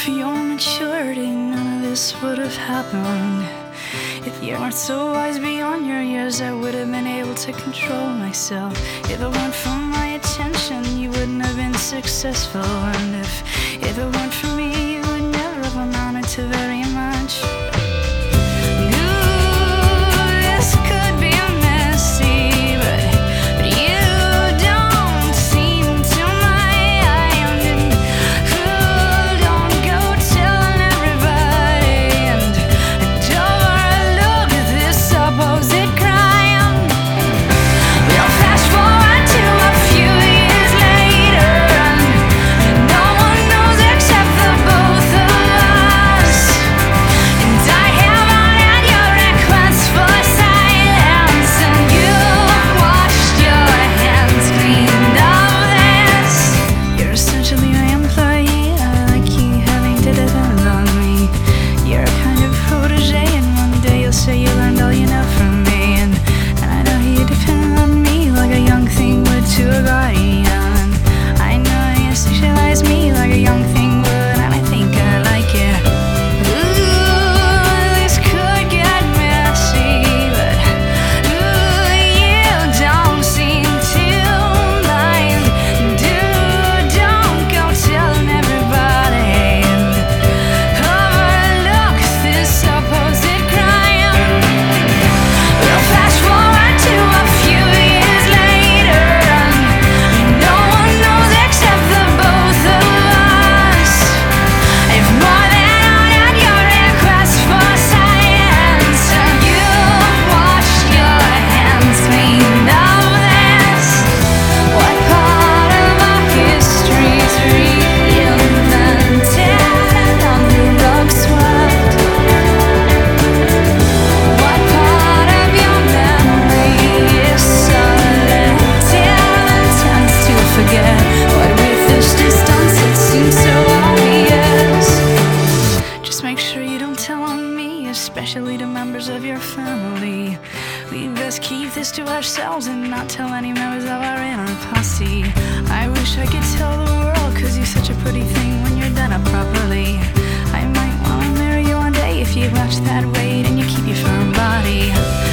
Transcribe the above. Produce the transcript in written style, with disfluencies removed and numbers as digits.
for your maturity, none of this would have happened. If you weren't so wise beyond your years, I would have been able to control myself. If it weren't for my attention, you wouldn't have been successful. And if it weren't for me, you would never have amounted to very much. So you learned all you know from me, and I know you depend on me like a young thing would to a guardian. I know you sexualize me like a young thing would, and I think I like it. Ooh, this could get messy, but ooh, you don't seem to mind. Dude, don't go telling everybody and overlook this supposed crime. Make sure you don't tell on me, especially to members of your family. We best keep this to ourselves and not tell any members of our inner posse. I wish I could tell the world, cause you're such a pretty thing when you're done up properly. I might wanna marry you one day if you watch that weight and you keep your firm body.